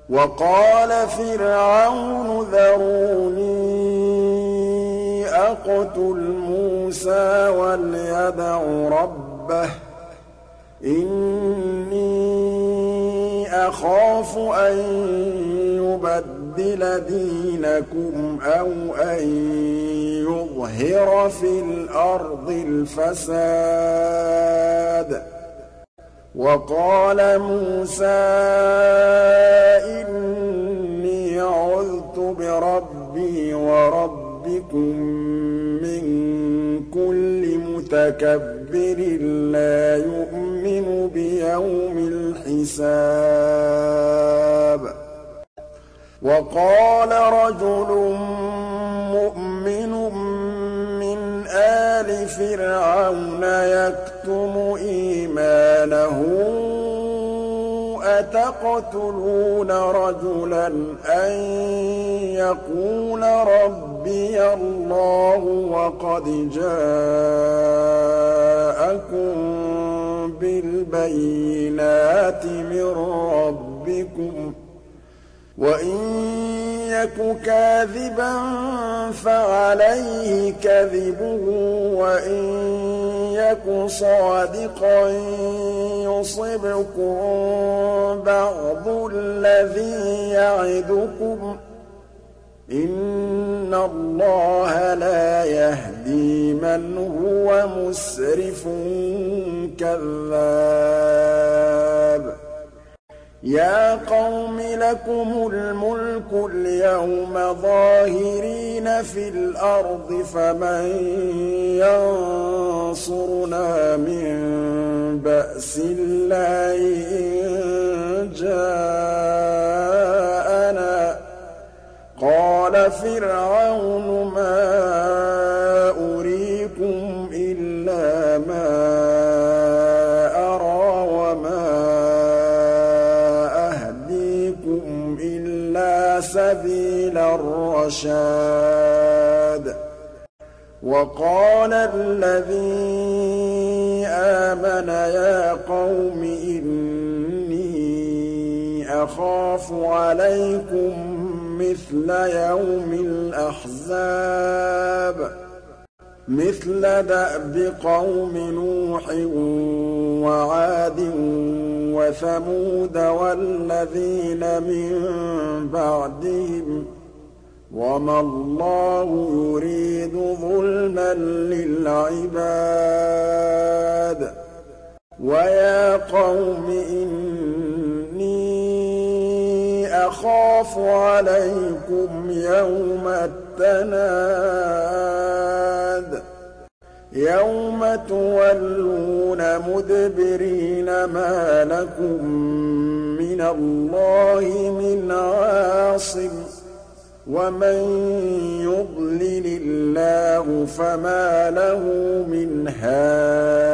وقال فرعون ذروني أقتل موسى وليدع ربه إني أخاف أن يبدل دينكم أو أن يظهر في الأرض الفساد وقال موسى إني عذت بربي وربكم من كل متكبر لا يؤمن بيوم الحساب وقال رجل مؤمن من آل فرعون يكتم إيمانه أتقتلون رجلا أن يقول ربي الله وقد جاءكم بالبينات من ربكم وإن يك كاذبا فعليه كذبه وإن يك صادقا يصبكم بعض الذي يعدكم إن الله لا يهدي من هو مسرف كذاب يا قوم لكم الملك اليوم ظاهرين في الأرض فمن ينصرنا من بأس الله إن جاءنا قال فرعون ما أريكم إلا ما أرى وما أهديكم إلا سبيل الرشاد وقال الذي آمن يا قوم إني أخاف عليكم مثل يوم الأحزاب مثل دأب قوم نوح وعاد وثمود والذين من بعدهم وما الله يريد ظلما للعباد ويا قوم إني أخاف عليكم يوم التناد يوم تولون مدبرين ما لكم من الله من عاصم ومن يضلل الله فما له من هاد